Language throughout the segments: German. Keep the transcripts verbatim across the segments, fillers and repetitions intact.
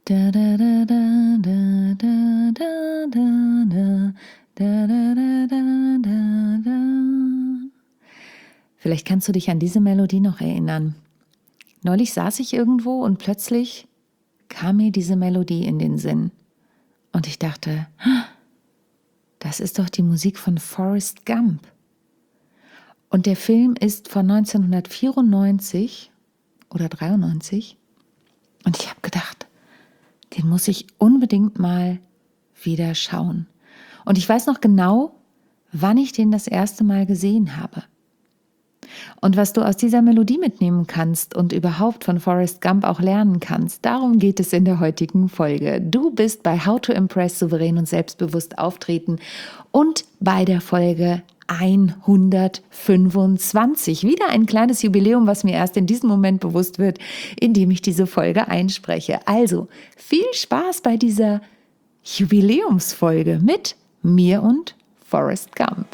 Da, da, da, da, da, da, da, da, da, da, da, da, da, da. Vielleicht kannst du dich an diese Melodie noch erinnern. Neulich saß ich irgendwo und plötzlich kam mir diese Melodie in den Sinn. Und ich dachte, das ist doch die Musik von Forrest Gump. Und der Film ist von neunzehnhundertvierundneunzig oder dreiundneunzig. Und ich habe gedacht, den muss ich unbedingt mal wieder schauen. Und ich weiß noch genau, wann ich den das erste Mal gesehen habe. Und was du aus dieser Melodie mitnehmen kannst und überhaupt von Forrest Gump auch lernen kannst, darum geht es in der heutigen Folge. Du bist bei How to Impress souverän und selbstbewusst auftreten und bei der Folge hundertfünfundzwanzig. Wieder ein kleines Jubiläum, was mir erst in diesem Moment bewusst wird, indem ich diese Folge einspreche. Also viel Spaß bei dieser Jubiläumsfolge mit mir und Forrest Gump.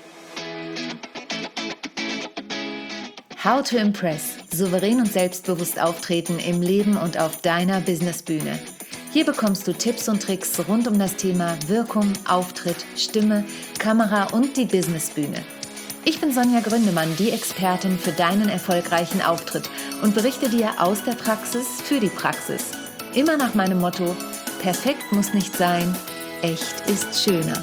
How to Impress. Souverän und selbstbewusst auftreten im Leben und auf deiner Businessbühne. Hier bekommst du Tipps und Tricks rund um das Thema Wirkung, Auftritt, Stimme, Kamera und die Businessbühne. Ich bin Sonja Gründemann, die Expertin für deinen erfolgreichen Auftritt und berichte dir aus der Praxis für die Praxis. Immer nach meinem Motto: perfekt muss nicht sein, echt ist schöner.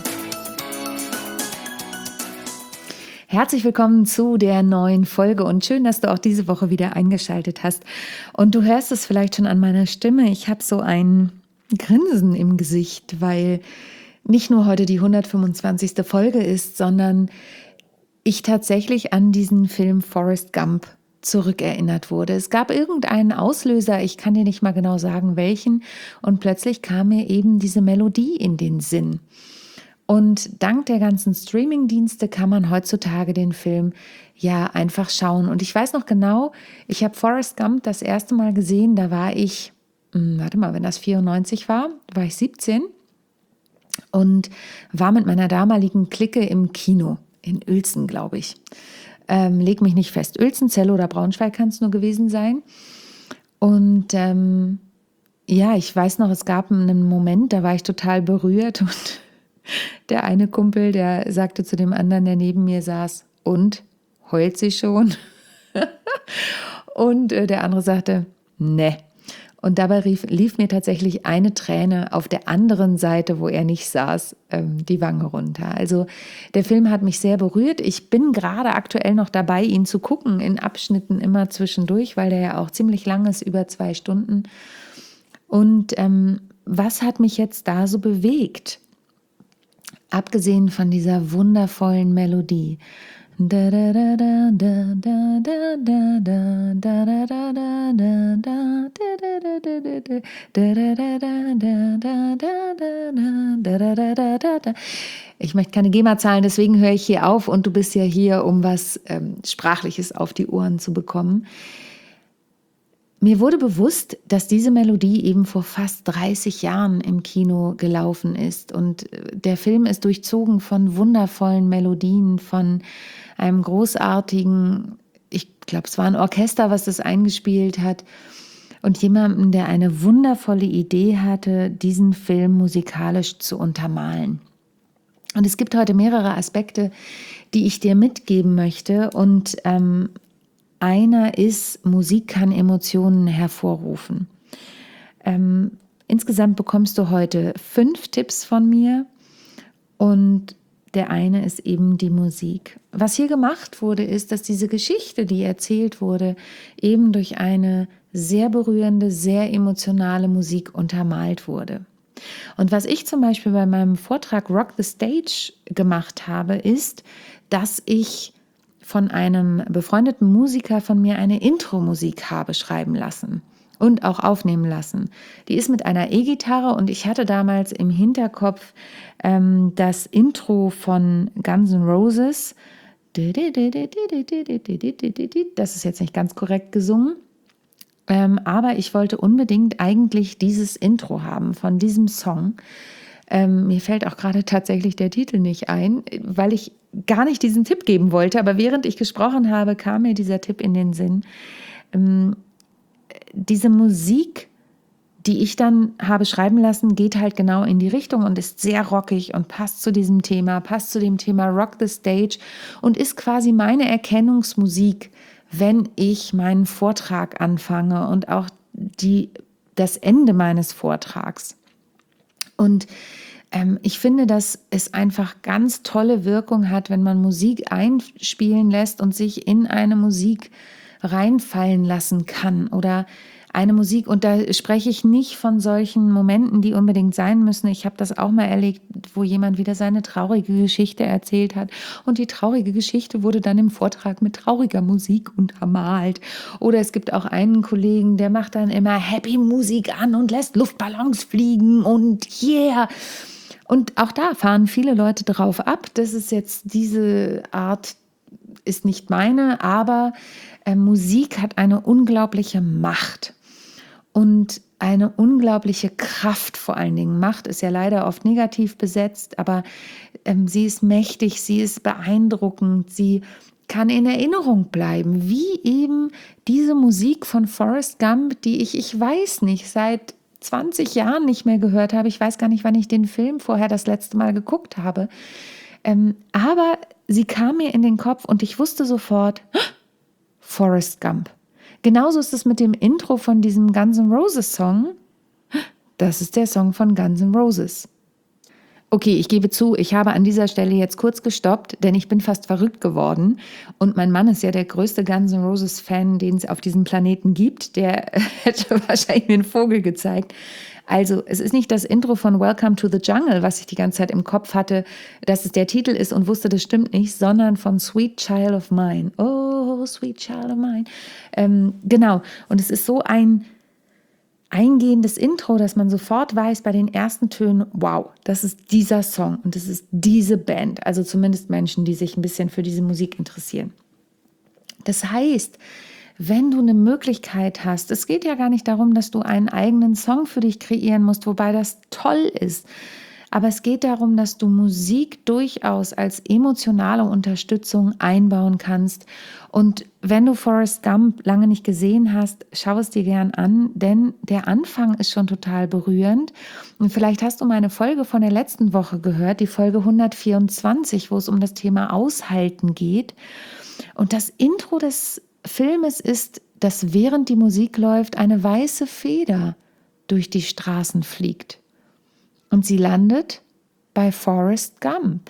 Herzlich willkommen zu der neuen Folge und schön, dass du auch diese Woche wieder eingeschaltet hast. Und du hörst es vielleicht schon an meiner Stimme. Ich habe so ein Grinsen im Gesicht, weil nicht nur heute die hundertfünfundzwanzigste Folge ist, sondern ich tatsächlich an diesen Film Forrest Gump zurückerinnert wurde. Es gab irgendeinen Auslöser, ich kann dir nicht mal genau sagen welchen, und plötzlich kam mir eben diese Melodie in den Sinn. Und dank der ganzen Streaming-Dienste kann man heutzutage den Film ja einfach schauen. Und ich weiß noch genau, ich habe Forrest Gump das erste Mal gesehen, da war ich, warte mal, wenn das vierundneunzig war, war ich siebzehn und war mit meiner damaligen Clique im Kino in Uelzen, glaube ich. Ähm, leg mich nicht fest, Uelzen, Zelle oder Braunschweig kann es nur gewesen sein. Und ähm, ja, ich weiß noch, es gab einen Moment, da war ich total berührt und der eine Kumpel, der sagte zu dem anderen, der neben mir saß: und, heult sie schon? Und äh, der andere sagte: ne. Und dabei rief, lief mir tatsächlich eine Träne auf der anderen Seite, wo er nicht saß, ähm, die Wange runter. Also der Film hat mich sehr berührt. Ich bin gerade aktuell noch dabei, ihn zu gucken, in Abschnitten immer zwischendurch, weil der ja auch ziemlich lang ist, über zwei Stunden. Und ähm, was hat mich jetzt da so bewegt? Abgesehen von dieser wundervollen Melodie. Ich möchte keine GEMA zahlen, deswegen höre ich hier auf und du bist ja hier, um was ähm, Sprachliches auf die Ohren zu bekommen. Mir wurde bewusst, dass diese Melodie eben vor fast dreißig Jahren im Kino gelaufen ist und der Film ist durchzogen von wundervollen Melodien, von einem großartigen, ich glaube, es war ein Orchester, was das eingespielt hat, und jemandem, der eine wundervolle Idee hatte, diesen Film musikalisch zu untermalen. Und es gibt heute mehrere Aspekte, die ich dir mitgeben möchte, und ähm, einer ist, Musik kann Emotionen hervorrufen. Ähm, insgesamt bekommst du heute fünf Tipps von mir und der eine ist eben die Musik. Was hier gemacht wurde, ist, dass diese Geschichte, die erzählt wurde, eben durch eine sehr berührende, sehr emotionale Musik untermalt wurde. Und was ich zum Beispiel bei meinem Vortrag Rock the Stage gemacht habe, ist, dass ich von einem befreundeten Musiker von mir eine Intro-Musik habe schreiben lassen und auch aufnehmen lassen. Die ist mit einer E-Gitarre und ich hatte damals im Hinterkopf ähm, das Intro von Guns N' Roses. Das ist jetzt nicht ganz korrekt gesungen, ähm, aber ich wollte unbedingt eigentlich dieses Intro haben von diesem Song. Ähm, mir fällt auch gerade tatsächlich der Titel nicht ein, weil ich gar nicht diesen Tipp geben wollte, aber während ich gesprochen habe, kam mir dieser Tipp in den Sinn. Ähm, diese Musik die ich dann habe schreiben lassen, geht halt genau in die Richtung und ist sehr rockig und passt zu diesem Thema, passt zu dem Thema Rock the Stage und ist quasi meine Erkennungsmusik, wenn ich meinen Vortrag anfange und auch die, das Ende meines Vortrags. Und ähm, ich finde, dass es einfach ganz tolle Wirkung hat, wenn man Musik einspielen lässt und sich in eine Musik reinfallen lassen kann oder eine Musik, und da spreche ich nicht von solchen Momenten, die unbedingt sein müssen. Ich habe das auch mal erlebt, wo jemand wieder seine traurige Geschichte erzählt hat und die traurige Geschichte wurde dann im Vortrag mit trauriger Musik untermalt. Oder es gibt auch einen Kollegen, der macht dann immer Happy Musik an und lässt Luftballons fliegen und yeah. Und auch da fahren viele Leute drauf ab. Das ist jetzt diese Art, ist nicht meine, aber äh, Musik hat eine unglaubliche Macht. Und eine unglaubliche Kraft vor allen Dingen. Macht ist ja leider oft negativ besetzt, aber ähm, sie ist mächtig, sie ist beeindruckend, sie kann in Erinnerung bleiben, wie eben diese Musik von Forrest Gump, die ich, ich weiß nicht, seit zwanzig Jahren nicht mehr gehört habe. Ich weiß gar nicht, wann ich den Film vorher das letzte Mal geguckt habe. Ähm, aber sie kam mir in den Kopf und ich wusste sofort, Forrest Gump. Genauso ist es mit dem Intro von diesem Guns N' Roses Song. Das ist der Song von Guns N' Roses. Okay, ich gebe zu, ich habe an dieser Stelle jetzt kurz gestoppt, denn ich bin fast verrückt geworden. Und mein Mann ist ja der größte Guns N' Roses Fan, den es auf diesem Planeten gibt. Der hätte wahrscheinlich mir einen Vogel gezeigt. Also, es ist nicht das Intro von Welcome to the Jungle, was ich die ganze Zeit im Kopf hatte, dass es der Titel ist und wusste, das stimmt nicht, sondern von Sweet Child of Mine. Oh, Sweet Child of Mine. Ähm, genau. Und es ist so ein eingehendes Intro, dass man sofort weiß bei den ersten Tönen, wow, das ist dieser Song und das ist diese Band. Also zumindest Menschen, die sich ein bisschen für diese Musik interessieren. Das heißt, wenn du eine Möglichkeit hast, es geht ja gar nicht darum, dass du einen eigenen Song für dich kreieren musst, wobei das toll ist, aber es geht darum, dass du Musik durchaus als emotionale Unterstützung einbauen kannst. Und wenn du Forrest Gump lange nicht gesehen hast, schau es dir gern an, denn der Anfang ist schon total berührend. Und vielleicht hast du meine Folge von der letzten Woche gehört, die Folge hundertvierundzwanzig, wo es um das Thema Aushalten geht. Und das Intro des Filmes ist, dass während die Musik läuft, eine weiße Feder durch die Straßen fliegt. Und sie landet bei Forrest Gump,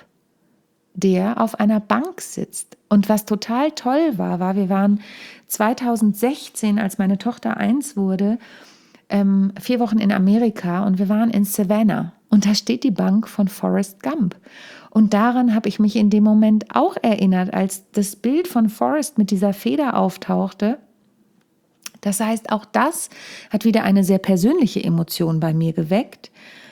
der auf einer Bank sitzt. Und was total toll war, war, wir waren zweitausendsechzehn, als meine Tochter eins wurde, ähm, vier Wochen in Amerika und wir waren in Savannah. Und da steht die Bank von Forrest Gump. Und daran habe ich mich in dem Moment auch erinnert, als das Bild von Forrest mit dieser Feder auftauchte. Das heißt, auch das hat wieder eine sehr persönliche Emotion bei mir geweckt.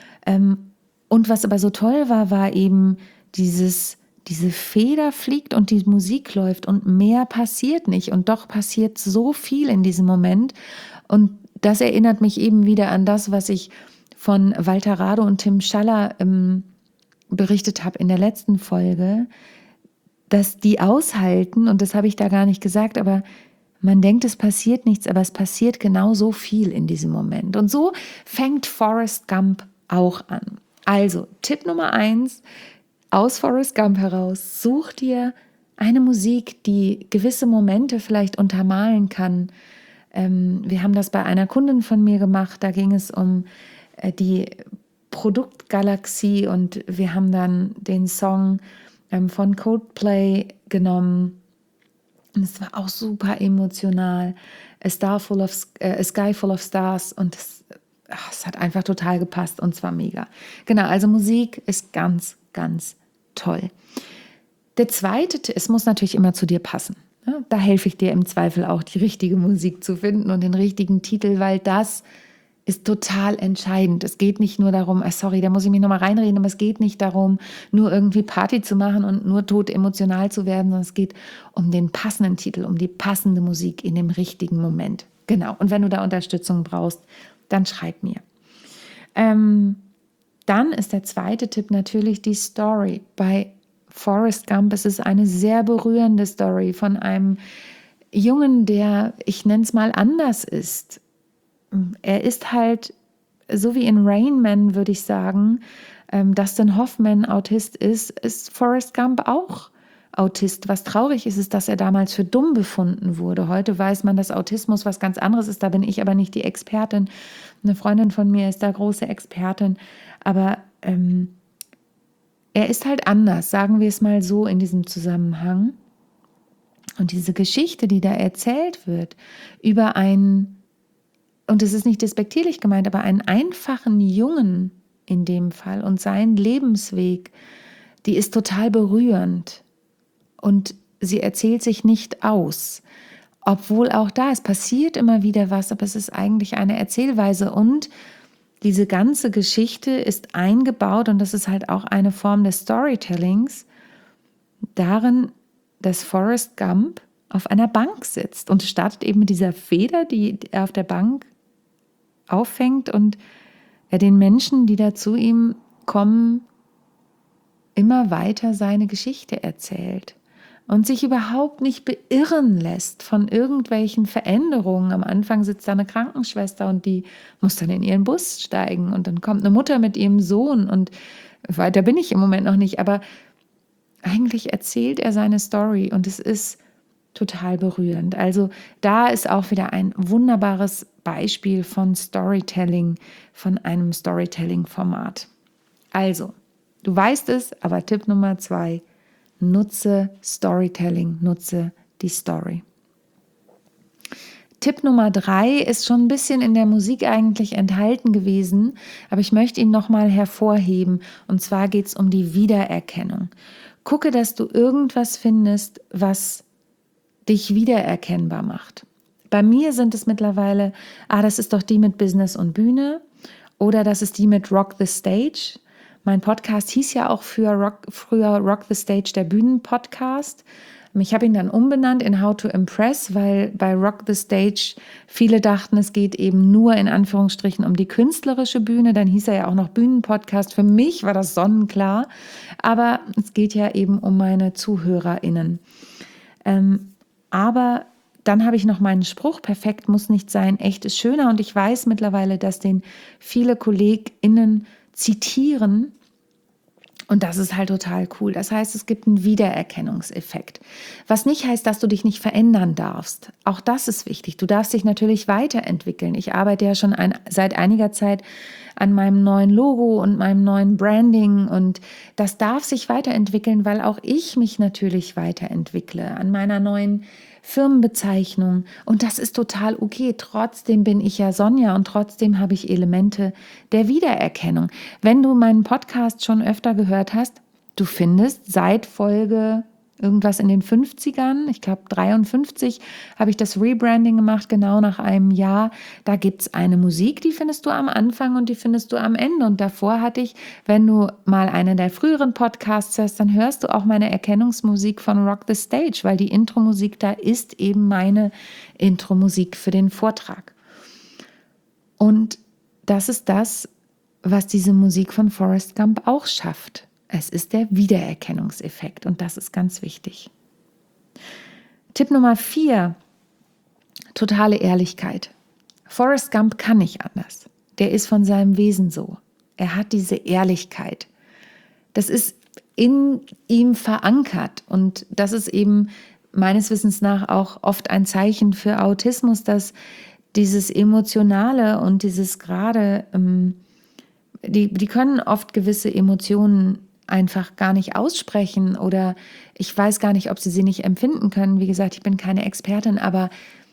Und was aber so toll war, war eben dieses, diese Feder fliegt und die Musik läuft und mehr passiert nicht. Und doch passiert so viel in diesem Moment. Und das erinnert mich eben wieder an das, was ich von Walter Rado und Tim Schaller ähm, berichtet habe in der letzten Folge, dass die aushalten, und das habe ich da gar nicht gesagt, aber man denkt, es passiert nichts, aber es passiert genau so viel in diesem Moment. Und so fängt Forrest Gump auch an. Also, Tipp Nummer eins, aus Forrest Gump heraus, such dir eine Musik, die gewisse Momente vielleicht untermalen kann. Ähm, wir haben das bei einer Kundin von mir gemacht, da ging es um äh, die Produktgalaxie und wir haben dann den Song ähm, von Coldplay genommen. Und es war auch super emotional. A, Star full of, äh, A Sky Full of Stars. Und es, ach, es hat einfach total gepasst und zwar mega. Genau, also Musik ist ganz, ganz toll. Der zweite, es muss natürlich immer zu dir passen. Ja, da helfe ich dir im Zweifel auch, die richtige Musik zu finden und den richtigen Titel, weil das ist total entscheidend. Es geht nicht nur darum, sorry, da muss ich mich nochmal reinreden, aber es geht nicht darum, nur irgendwie Party zu machen und nur tot emotional zu werden, sondern es geht um den passenden Titel, um die passende Musik in dem richtigen Moment. Genau, und wenn du da Unterstützung brauchst, dann schreib mir. Ähm, dann ist der zweite Tipp natürlich die Story. Bei Forrest Gump ist es eine sehr berührende Story von einem Jungen, der, ich nenne es mal, anders ist. Er ist halt so wie in Rain Man würde ich sagen, ähm, Dustin Hoffman Autist ist, ist Forrest Gump auch Autist. Was traurig ist, ist, dass er damals für dumm befunden wurde. Heute weiß man, dass Autismus was ganz anderes ist. Da bin ich aber nicht die Expertin. Eine Freundin von mir ist da große Expertin. Aber ähm, er ist halt anders, sagen wir es mal so in diesem Zusammenhang. Und diese Geschichte, die da erzählt wird über einen, und es ist nicht despektierlich gemeint, aber einen einfachen Jungen in dem Fall und seinen Lebensweg, die ist total berührend. Und sie erzählt sich nicht aus, obwohl auch da, es passiert immer wieder was, aber es ist eigentlich eine Erzählweise und diese ganze Geschichte ist eingebaut und das ist halt auch eine Form des Storytellings darin, dass Forrest Gump auf einer Bank sitzt und startet eben mit dieser Feder, die er auf der Bank auffängt und er den Menschen, die da zu ihm kommen, immer weiter seine Geschichte erzählt. Und sich überhaupt nicht beirren lässt von irgendwelchen Veränderungen. Am Anfang sitzt da eine Krankenschwester und die muss dann in ihren Bus steigen und dann kommt eine Mutter mit ihrem Sohn und weiter bin ich im Moment noch nicht, aber eigentlich erzählt er seine Story und es ist total berührend. Also da ist auch wieder ein wunderbares Beispiel von Storytelling, von einem Storytelling-Format. Also, du weißt es, aber Tipp Nummer zwei, nutze Storytelling, nutze die Story. Tipp Nummer drei ist schon ein bisschen in der Musik eigentlich enthalten gewesen, aber ich möchte ihn nochmal hervorheben. Und zwar geht es um die Wiedererkennung. Gucke, dass du irgendwas findest, was dich wiedererkennbar macht. Bei mir sind es mittlerweile, ah, das ist doch die mit Business und Bühne oder das ist die mit Rock the Stage. Mein Podcast hieß ja auch für Rock, früher Rock the Stage, der Bühnenpodcast. Ich habe ihn dann umbenannt in How to Impress, weil bei Rock the Stage viele dachten, es geht eben nur in Anführungsstrichen um die künstlerische Bühne. Dann hieß er ja auch noch Bühnenpodcast. Für mich war das sonnenklar, aber es geht ja eben um meine ZuhörerInnen. Ähm, aber dann habe ich noch meinen Spruch, perfekt muss nicht sein, echt ist schöner. Und ich weiß mittlerweile, dass den viele KollegInnen zitieren. Und das ist halt total cool. Das heißt, es gibt einen Wiedererkennungseffekt. Was nicht heißt, dass du dich nicht verändern darfst. Auch das ist wichtig. Du darfst dich natürlich weiterentwickeln. Ich arbeite ja schon ein, seit einiger Zeit an meinem neuen Logo und meinem neuen Branding. Und das darf sich weiterentwickeln, weil auch ich mich natürlich weiterentwickle an meiner neuen Firmenbezeichnung. Und das ist total okay. Trotzdem bin ich ja Sonja und trotzdem habe ich Elemente der Wiedererkennung. Wenn du meinen Podcast schon öfter gehört hast, du findest seit Folge irgendwas in den fünfzigern, ich glaube dreiundfünfzig, habe ich das Rebranding gemacht, genau nach einem Jahr. Da gibt es eine Musik, die findest du am Anfang und die findest du am Ende. Und davor hatte ich, wenn du mal einen der früheren Podcasts hörst, dann hörst du auch meine Erkennungsmusik von Rock the Stage, weil die Intro-Musik da ist eben meine Intro-Musik für den Vortrag. Und das ist das, was diese Musik von Forrest Gump auch schafft. Es ist der Wiedererkennungseffekt und das ist ganz wichtig. Tipp Nummer vier, totale Ehrlichkeit. Forrest Gump kann nicht anders. Der ist von seinem Wesen so. Er hat diese Ehrlichkeit. Das ist in ihm verankert und das ist eben meines Wissens nach auch oft ein Zeichen für Autismus, dass dieses Emotionale und dieses gerade, ähm, die, die können oft gewisse Emotionen einfach gar nicht aussprechen oder ich weiß gar nicht, ob sie sie nicht empfinden können. Wie gesagt, ich bin keine Expertin, aber,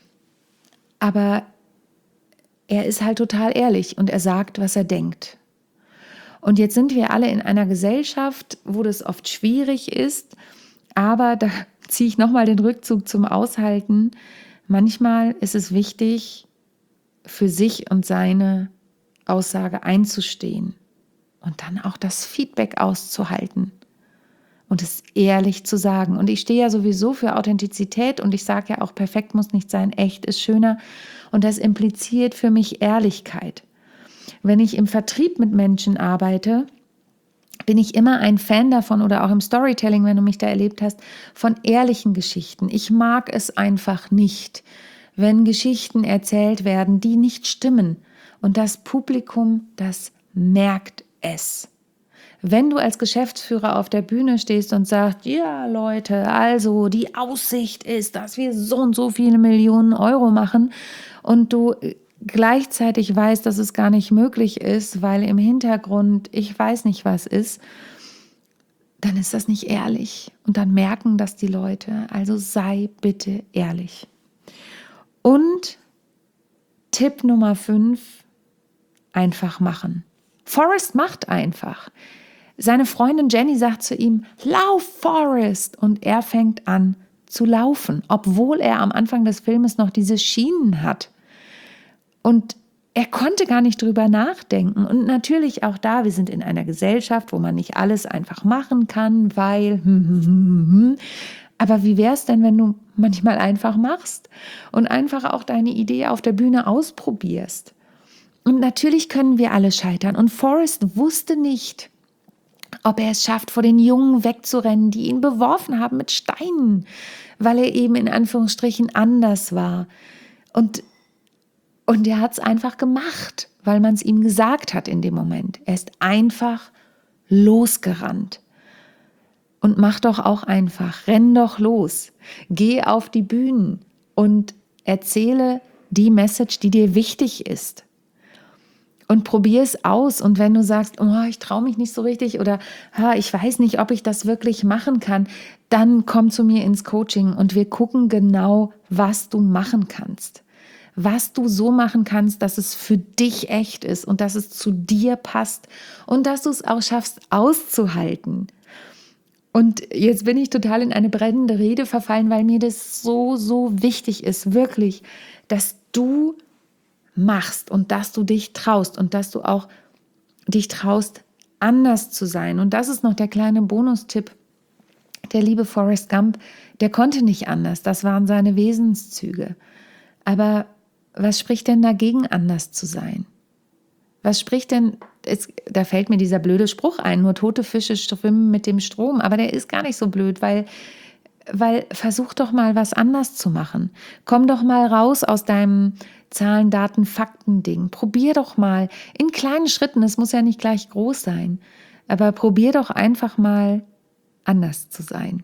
aber er ist halt total ehrlich und er sagt, was er denkt. Und jetzt sind wir alle in einer Gesellschaft, wo das oft schwierig ist, aber da ziehe ich nochmal den Rückzug zum Aushalten. Manchmal ist es wichtig, für sich und seine Aussage einzustehen. Und dann auch das Feedback auszuhalten und es ehrlich zu sagen. Und ich stehe ja sowieso für Authentizität und ich sage ja auch, perfekt muss nicht sein, echt ist schöner. Und das impliziert für mich Ehrlichkeit. Wenn ich im Vertrieb mit Menschen arbeite, bin ich immer ein Fan davon oder auch im Storytelling, wenn du mich da erlebt hast, von ehrlichen Geschichten. Ich mag es einfach nicht, wenn Geschichten erzählt werden, die nicht stimmen. Und das Publikum, das merkt es. Wenn du als Geschäftsführer auf der Bühne stehst und sagst, ja Leute, also die Aussicht ist, dass wir so und so viele Millionen Euro machen und du gleichzeitig weißt, dass es gar nicht möglich ist, weil im Hintergrund ich weiß nicht was ist, dann ist das nicht ehrlich und dann merken das die Leute. Also sei bitte ehrlich. Und Tipp Nummer fünf, einfach machen. Forrest macht einfach. Seine Freundin Jenny sagt zu ihm, lauf Forrest, und er fängt an zu laufen, obwohl er am Anfang des Filmes noch diese Schienen hat. Und er konnte gar nicht drüber nachdenken. Und natürlich auch da, wir sind in einer Gesellschaft, wo man nicht alles einfach machen kann, weil, hm, hm, hm, hm. Aber wie wäre es denn, wenn du manchmal einfach machst und einfach auch deine Idee auf der Bühne ausprobierst? Und natürlich können wir alle scheitern. Und Forrest wusste nicht, ob er es schafft, vor den Jungen wegzurennen, die ihn beworfen haben mit Steinen, weil er eben in Anführungsstrichen anders war. Und, und er hat es einfach gemacht, weil man es ihm gesagt hat in dem Moment. Er ist einfach losgerannt. Und mach doch auch einfach, renn doch los, geh auf die Bühnen und erzähle die Message, die dir wichtig ist. Und probier es aus. Und wenn du sagst, oh, ich traue mich nicht so richtig oder ha, ich weiß nicht, ob ich das wirklich machen kann, dann komm zu mir ins Coaching und wir gucken genau, was du machen kannst. Was du so machen kannst, dass es für dich echt ist und dass es zu dir passt und dass du es auch schaffst, auszuhalten. Und jetzt bin ich total in eine brennende Rede verfallen, weil mir das so, so wichtig ist, wirklich, dass du machst und dass du dich traust und dass du auch dich traust, anders zu sein. Und das ist noch der kleine Bonustipp. Der liebe Forrest Gump, der konnte nicht anders. Das waren seine Wesenszüge. Aber was spricht denn dagegen, anders zu sein? Was spricht denn, es, da fällt mir dieser blöde Spruch ein, nur tote Fische schwimmen mit dem Strom. Aber der ist gar nicht so blöd, weil Weil versuch doch mal was anders zu machen. Komm doch mal raus aus deinem Zahlen, Daten, Fakten-Ding. Probier doch mal in kleinen Schritten, es muss ja nicht gleich groß sein, aber probier doch einfach mal anders zu sein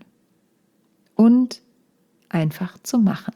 und einfach zu machen.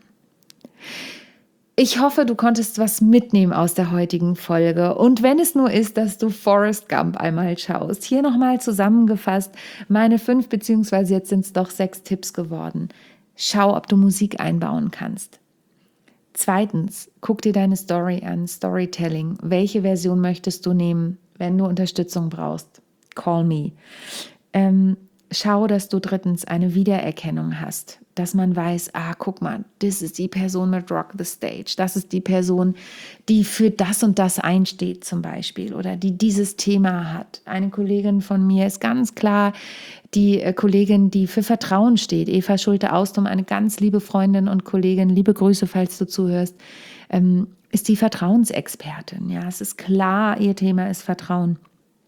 Ich hoffe, du konntest was mitnehmen aus der heutigen Folge. Und wenn es nur ist, dass du Forrest Gump einmal schaust. Hier nochmal zusammengefasst meine fünf, beziehungsweise jetzt sind es doch sechs Tipps geworden. Schau, ob du Musik einbauen kannst. Zweitens, guck dir deine Story an, Storytelling. Welche Version möchtest du nehmen, wenn du Unterstützung brauchst? Call me. Ähm, schau, dass du drittens eine Wiedererkennung hast, dass man weiß, ah, guck mal, das ist die Person mit Rock the Stage, das ist die Person, die für das und das einsteht zum Beispiel oder die dieses Thema hat. Eine Kollegin von mir ist ganz klar die Kollegin, die für Vertrauen steht, Eva Schulte-Austum, eine ganz liebe Freundin und Kollegin, liebe Grüße, falls du zuhörst, ähm, ist die Vertrauensexpertin. Ja, es ist klar, ihr Thema ist Vertrauen.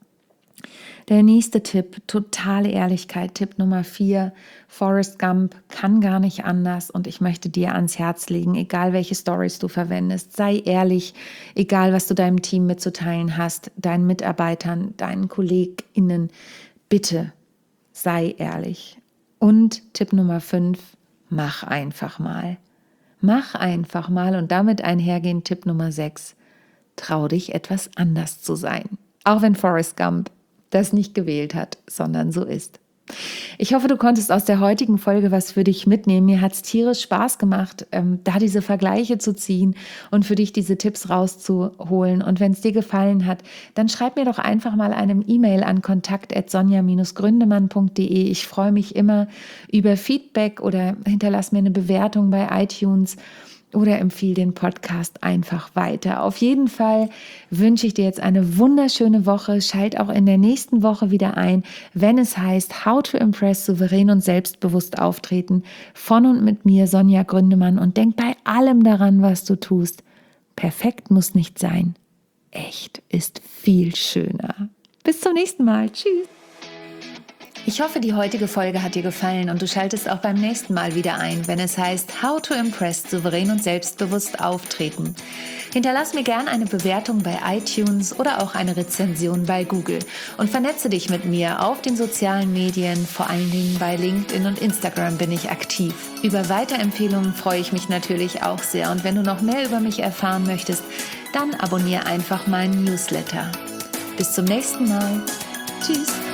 Der nächste Tipp, totale Ehrlichkeit, Tipp Nummer vier, Forrest Gump kann gar nicht anders und ich möchte dir ans Herz legen, egal welche Stories du verwendest, sei ehrlich, egal was du deinem Team mitzuteilen hast, deinen Mitarbeitern, deinen KollegInnen, bitte sei ehrlich. Und Tipp Nummer fünf, mach einfach mal. Mach einfach mal und damit einhergehend Tipp Nummer sechs, trau dich etwas anders zu sein. Auch wenn Forrest Gump das nicht gewählt hat, sondern so ist. Ich hoffe, du konntest aus der heutigen Folge was für dich mitnehmen. Mir hat es tierisch Spaß gemacht, ähm, da diese Vergleiche zu ziehen und für dich diese Tipps rauszuholen. Und wenn es dir gefallen hat, dann schreib mir doch einfach mal eine E-Mail an kontakt at sonja dash gründemann punkt de. Ich freue mich immer über Feedback oder hinterlass mir eine Bewertung bei iTunes. Oder empfiehl den Podcast einfach weiter. Auf jeden Fall wünsche ich dir jetzt eine wunderschöne Woche. Schalt auch in der nächsten Woche wieder ein, wenn es heißt How to Impress, souverän und selbstbewusst auftreten. Von und mit mir, Sonja Gründemann. Und denk bei allem daran, was du tust. Perfekt muss nicht sein. Echt ist viel schöner. Bis zum nächsten Mal. Tschüss. Ich hoffe, die heutige Folge hat dir gefallen und du schaltest auch beim nächsten Mal wieder ein, wenn es heißt How to Impress souverän und selbstbewusst auftreten. Hinterlass mir gern eine Bewertung bei iTunes oder auch eine Rezension bei Google und vernetze dich mit mir auf den sozialen Medien, vor allen Dingen bei LinkedIn und Instagram bin ich aktiv. Über Weiterempfehlungen freue ich mich natürlich auch sehr und wenn du noch mehr über mich erfahren möchtest, dann abonniere einfach meinen Newsletter. Bis zum nächsten Mal. Tschüss.